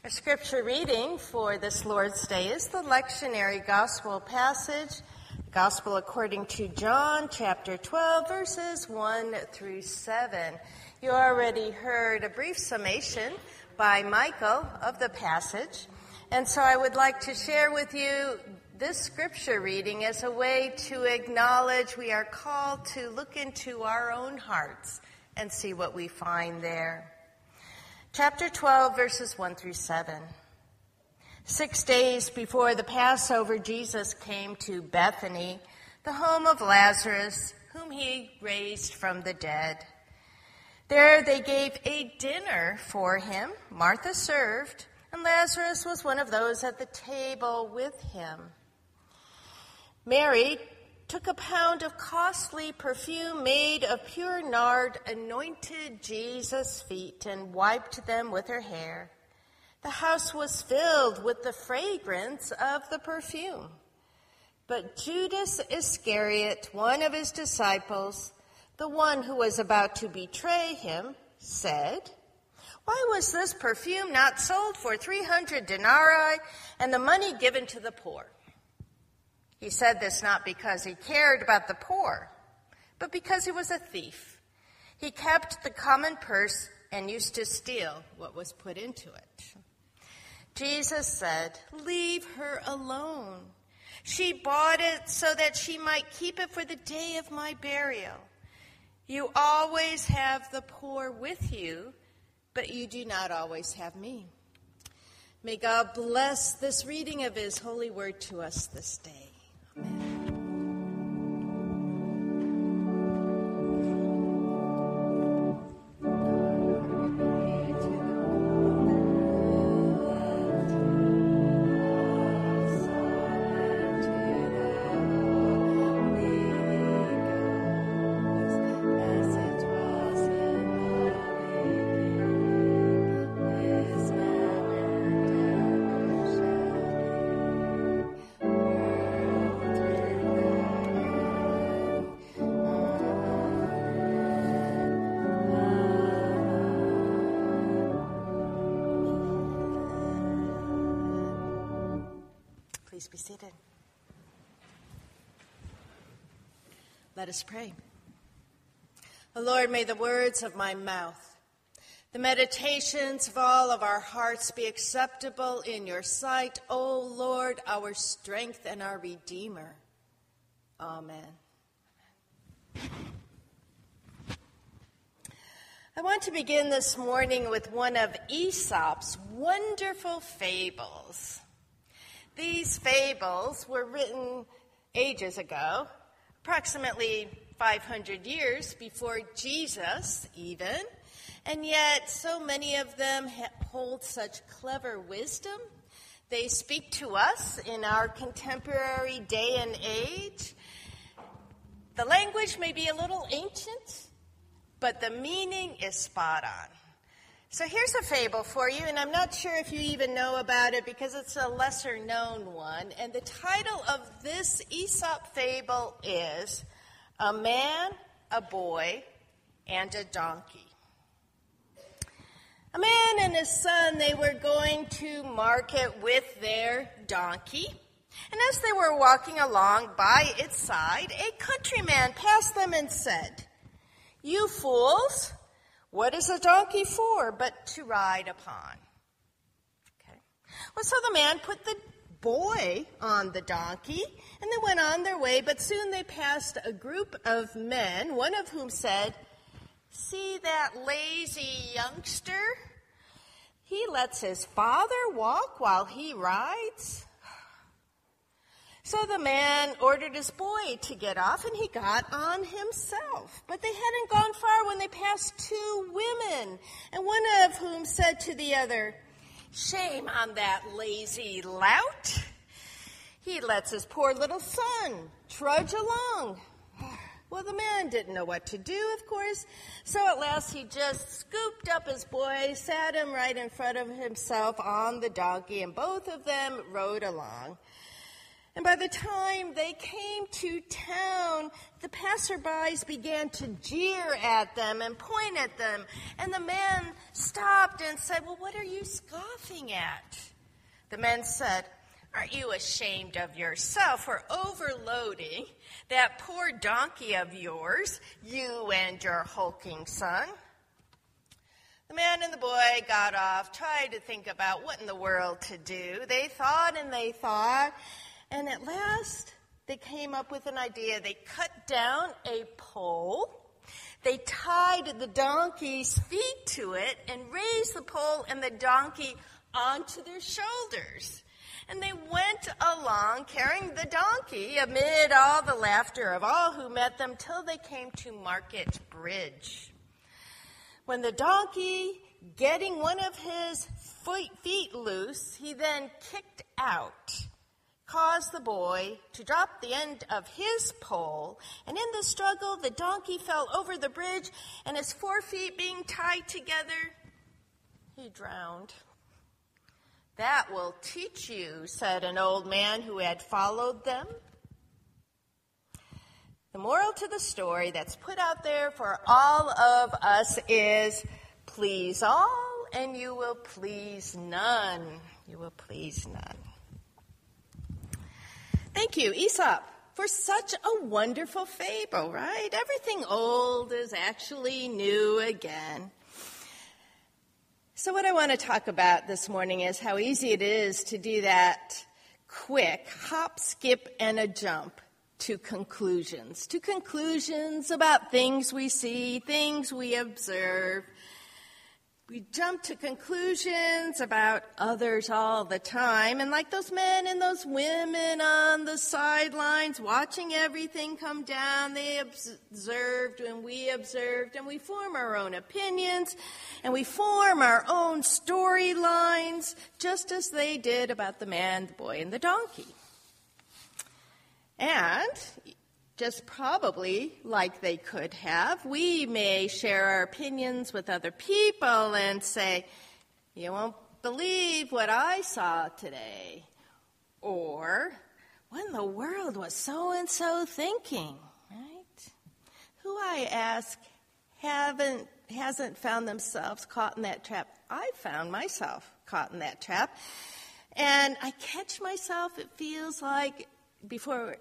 Our scripture reading for this Lord's Day is the lectionary gospel passage, Gospel according to John, chapter 12, verses 1 through 7. You already heard a brief summation by Michael of the passage, and so I would like to share with you this scripture reading as a way to acknowledge we are called to look into our own hearts and see what we find there. Chapter 12, verses 1 through 7. 6 days before the Passover, Jesus came to Bethany, the home of Lazarus, whom he raised from the dead. There they gave a dinner for him. Martha served, and Lazarus was one of those at the table with him. Mary took a pound of costly perfume made of pure nard, anointed Jesus' feet, and wiped them with her hair. The house was filled with the fragrance of the perfume. But Judas Iscariot, one of his disciples, the one who was about to betray him, said, "Why was this perfume not sold for 300 denarii and the money given to the poor?" He said this not because he cared about the poor, but because he was a thief. He kept the common purse and used to steal what was put into it. Jesus said, "Leave her alone. She bought it so that she might keep it for the day of my burial. You always have the poor with you, but you do not always have me." May God bless this reading of his holy word to us this day. Amen. Please be seated. Let us pray. O Lord, may the words of my mouth, the meditations of all of our hearts be acceptable in your sight, O Lord, our strength and our Redeemer. Amen. I want to begin this morning with one of Aesop's wonderful fables. These fables were written ages ago, approximately 500 years before Jesus even, and yet so many of them hold such clever wisdom. They speak to us in our contemporary day and age. The language may be a little ancient, but the meaning is spot on. So here's a fable for you, and I'm not sure if you even know about it because it's a lesser-known one. And the title of this Aesop fable is A Man, a Boy, and a Donkey. A man and his son, they were going to market with their donkey. And as they were walking along by its side, a countryman passed them and said, "You fools, what is a donkey for but to ride upon?" Okay. Well, so the man put the boy on the donkey, and they went on their way, but soon they passed a group of men, one of whom said, "See that lazy youngster? He lets his father walk while he rides." So the man ordered his boy to get off, and he got on himself. But they hadn't gone far when they passed two women, and one of whom said to the other, "Shame on that lazy lout. He lets his poor little son trudge along." Well, the man didn't know what to do, of course, so at last he just scooped up his boy, sat him right in front of himself on the donkey, and both of them rode along. And by the time they came to town, the passerbys began to jeer at them and point at them. And the man stopped and said, "Well, what are you scoffing at?" The men said, "Aren't you ashamed of yourself for overloading that poor donkey of yours, you and your hulking son?" The man and the boy got off, tried to think about what in the world to do. They thought and they thought, and at last they came up with an idea. They cut down a pole, they tied the donkey's feet to it, and raised the pole and the donkey onto their shoulders. And they went along carrying the donkey amid all the laughter of all who met them till they came to Market Bridge. When the donkey, getting one of his feet loose, he then kicked out, caused the boy to drop the end of his pole, and in the struggle, the donkey fell over the bridge, and his 4 feet being tied together, he drowned. "That will teach you," said an old man who had followed them. The moral to the story that's put out there for all of us is, please all and you will please none. You will please none. Thank you, Aesop, for such a wonderful fable, right? Everything old is actually new again. So what I want to talk about this morning is how easy it is to do that quick hop, skip, and a jump to conclusions about things we see, things we observe. We jump to conclusions about others all the time. And like those men and those women on the sidelines watching everything come down, they observed and we form our own opinions and we form our own storylines, just as they did about the man, the boy, and the donkey. And just probably like they could have, we may share our opinions with other people and say, "You won't believe what I saw today." Or, "What in the world was so-and-so thinking?" Right? Who, I ask, hasn't found themselves caught in that trap? I found myself caught in that trap. And I catch myself, it feels like, before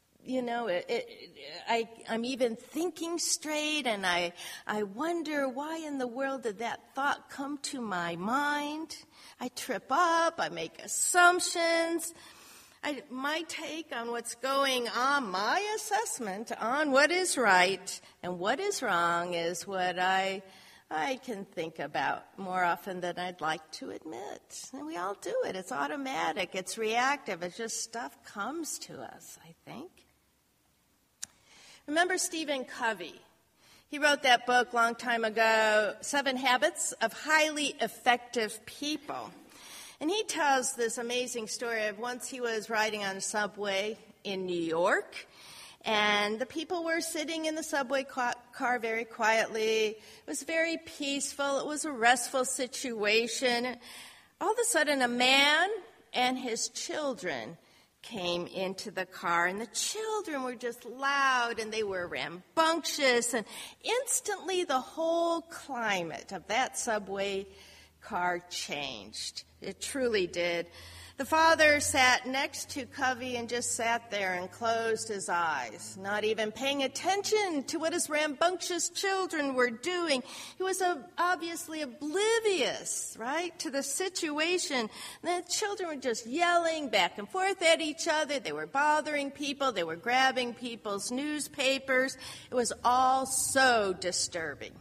I'm even thinking straight, and I wonder why in the world did that thought come to my mind. I trip up, I make assumptions. My take on what's going on, my assessment on what is right and what is wrong is what I can think about more often than I'd like to admit. And we all do it. It's automatic. It's reactive. It's just stuff comes to us, I think. Remember Stephen Covey? He wrote that book a long time ago, 7 Habits of Highly Effective People. And he tells this amazing story of once he was riding on a subway in New York, and the people were sitting in the subway car very quietly. It was very peaceful. It was a restful situation. All of a sudden, a man and his children came into the car, and the children were just loud and they were rambunctious, and instantly the whole climate of that subway car changed. It truly did. The father sat next to Covey and just sat there and closed his eyes, not even paying attention to what his rambunctious children were doing. He was obviously oblivious, right, to the situation. The children were just yelling back and forth at each other. They were bothering people. They were grabbing people's newspapers. It was all so disturbing.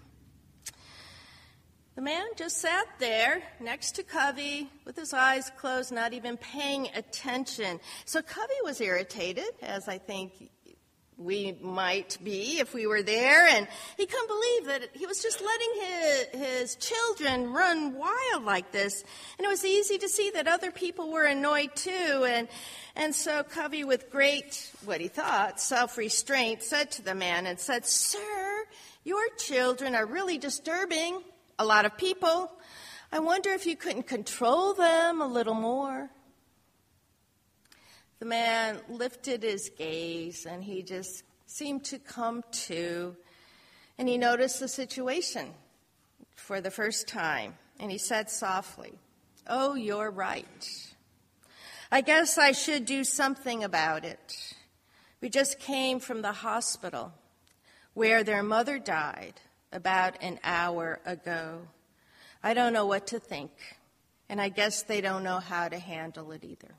The man just sat there next to Covey with his eyes closed, not even paying attention. So Covey was irritated, as I think we might be if we were there, and he couldn't believe that he was just letting his children run wild like this. And it was easy to see that other people were annoyed too. And so Covey, with great, what he thought, self-restraint, said to the man and said, "Sir, your children are really disturbing a lot of people. I wonder if you couldn't control them a little more." the man lifted his gaze and he just seemed to come to, and he noticed the situation for the first time. And he said softly, "Oh, you're right. I guess I should do something about it. We just came from the hospital where their mother died about an hour ago. I don't know what to think, and I guess they don't know how to handle it either."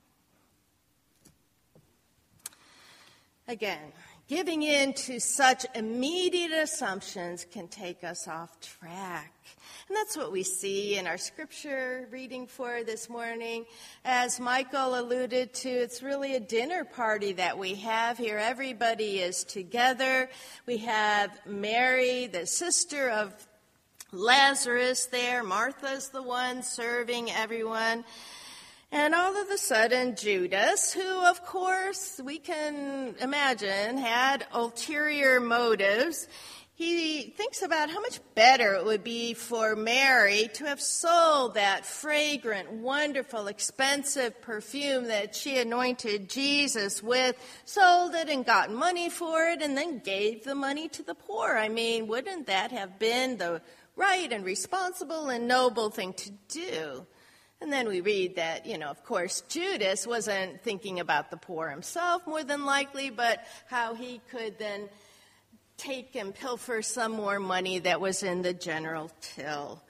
Again, giving in to such immediate assumptions can take us off track. And that's what we see in our scripture reading for this morning. As Michael alluded to, it's really a dinner party that we have here. Everybody is together. We have Mary, the sister of Lazarus there. Martha's the one serving everyone. And all of a sudden, Judas, who, of course, we can imagine had ulterior motives, he thinks about how much better it would be for Mary to have sold that fragrant, wonderful, expensive perfume that she anointed Jesus with, sold it and got money for it, and then gave the money to the poor. I mean, wouldn't that have been the right and responsible and noble thing to do? And then we read that, of course, Judas wasn't thinking about the poor himself more than likely, but how he could then take and pilfer some more money that was in the general till.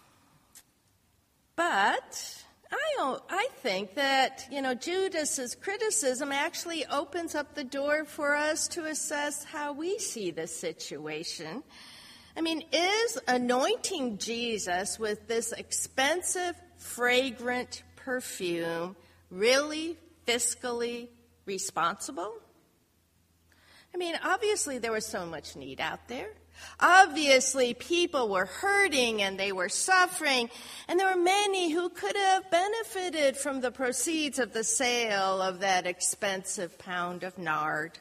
But I think that, Judas's criticism actually opens up the door for us to assess how we see the situation. I mean, is anointing Jesus with this expensive, fragrant perfume really fiscally responsible? I mean, obviously there was so much need out there. Obviously people were hurting and they were suffering, and there were many who could have benefited from the proceeds of the sale of that expensive pound of nard.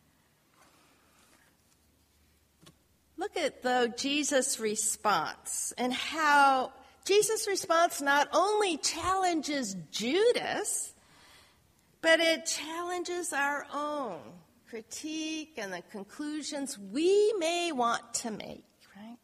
Look at, Jesus' response, and how Jesus' response not only challenges Judas, but it challenges our own critique and the conclusions we may want to make, right?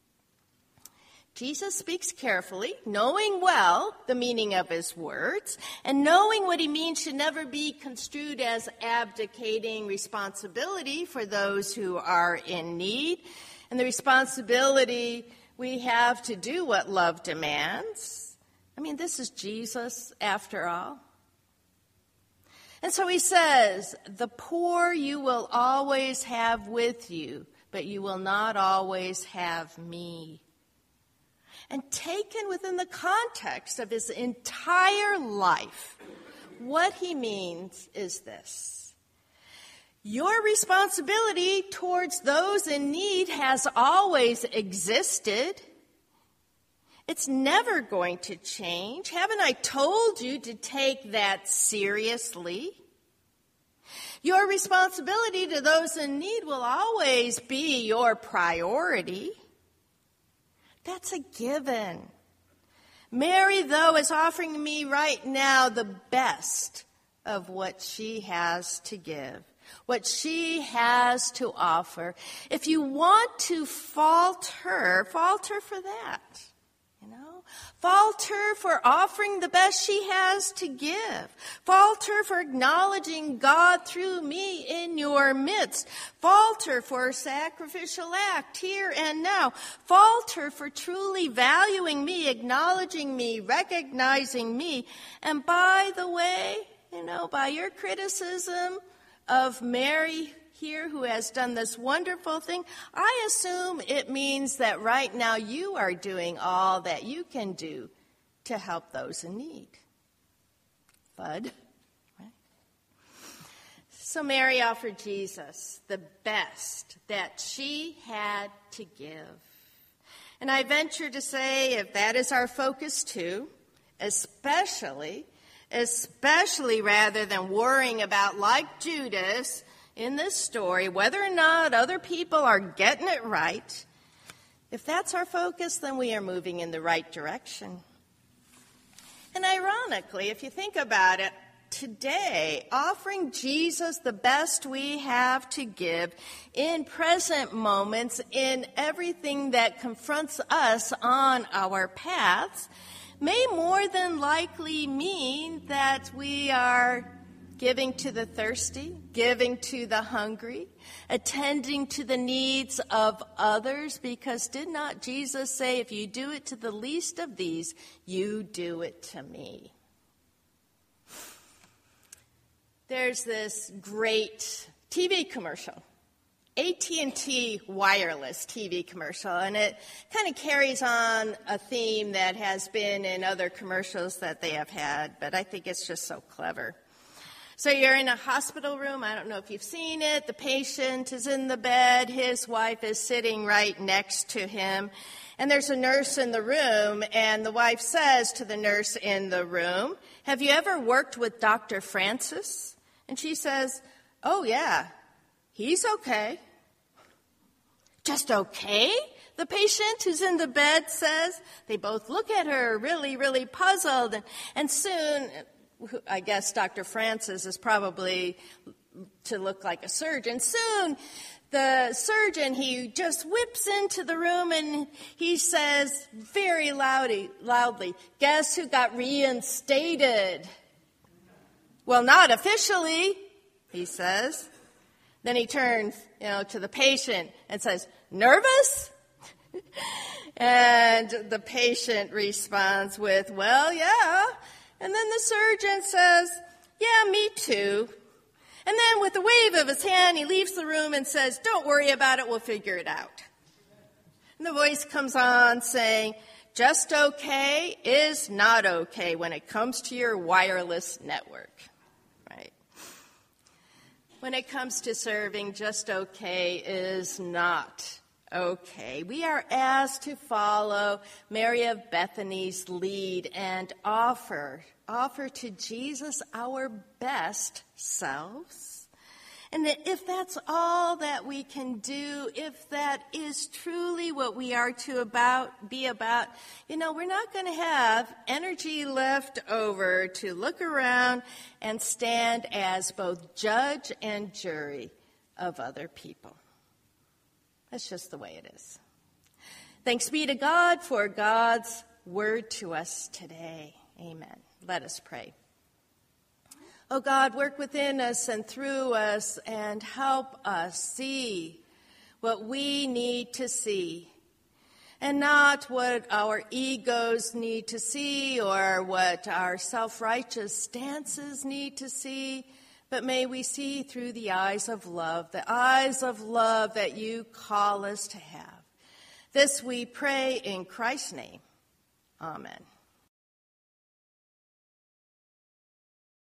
Jesus speaks carefully, knowing well the meaning of his words, and knowing what he means should never be construed as abdicating responsibility for those who are in need, and the responsibility we have to do what love demands. I mean, this is Jesus after all. And so he says, "The poor you will always have with you, but you will not always have me." And taken within the context of his entire life, what he means is this: your responsibility towards those in need has always existed. It's never going to change. Haven't I told you to take that seriously? Your responsibility to those in need will always be your priority. That's a given. Mary, though, is offering me right now the best of what she has to give, what she has to offer. If you want to falter for that. Falter for offering the best she has to give. Falter for acknowledging God through me in your midst. Falter for a sacrificial act here and now. Falter for truly valuing me, acknowledging me, recognizing me. And by the way, by your criticism of Mary here, who has done this wonderful thing, I assume it means that right now you are doing all that you can do to help those in need. Bud, right? So Mary offered Jesus the best that she had to give. And I venture to say, if that is our focus too, especially rather than worrying about, like Judas, in this story, whether or not other people are getting it right, if that's our focus, then we are moving in the right direction. And ironically, if you think about it, today, offering Jesus the best we have to give in present moments, in everything that confronts us on our paths, may more than likely mean that we are giving to the thirsty, giving to the hungry, attending to the needs of others, because did not Jesus say, if you do it to the least of these, you do it to me? There's this great TV commercial, AT&T wireless TV commercial, and it kind of carries on a theme that has been in other commercials that they have had, but I think it's just so clever. So you're in a hospital room. I don't know if you've seen it. The patient is in the bed. His wife is sitting right next to him. And there's a nurse in the room, and the wife says to the nurse in the room, "Have you ever worked with Dr. Francis?" And she says, "Oh, yeah, he's okay." "Just okay?" the patient who's in the bed says. They both look at her really, really puzzled. And soon, I guess Dr. Francis is probably to look like a surgeon. Soon, the surgeon, he just whips into the room and he says very loudly, "Guess who got reinstated?" "Well, not officially," he says. Then he turns, to the patient and says, "Nervous?" And the patient responds with, "Well, yeah." And then the surgeon says, "Yeah, me too." And then with a wave of his hand, he leaves the room and says, "Don't worry about it, we'll figure it out." And the voice comes on saying, "Just okay is not okay when it comes to your wireless network." Right? When it comes to serving, just okay is not okay. We are asked to follow Mary of Bethany's lead and offer to Jesus our best selves. And if that's all that we can do, if that is truly what we are to be about, we're not going to have energy left over to look around and stand as both judge and jury of other people. That's just the way it is. Thanks be to God for God's word to us today. Amen. Let us pray. Oh God, work within us and through us and help us see what we need to see, and not what our egos need to see or what our self-righteous stances need to see, but may we see through the eyes of love that you call us to have. This we pray in Christ's name. Amen.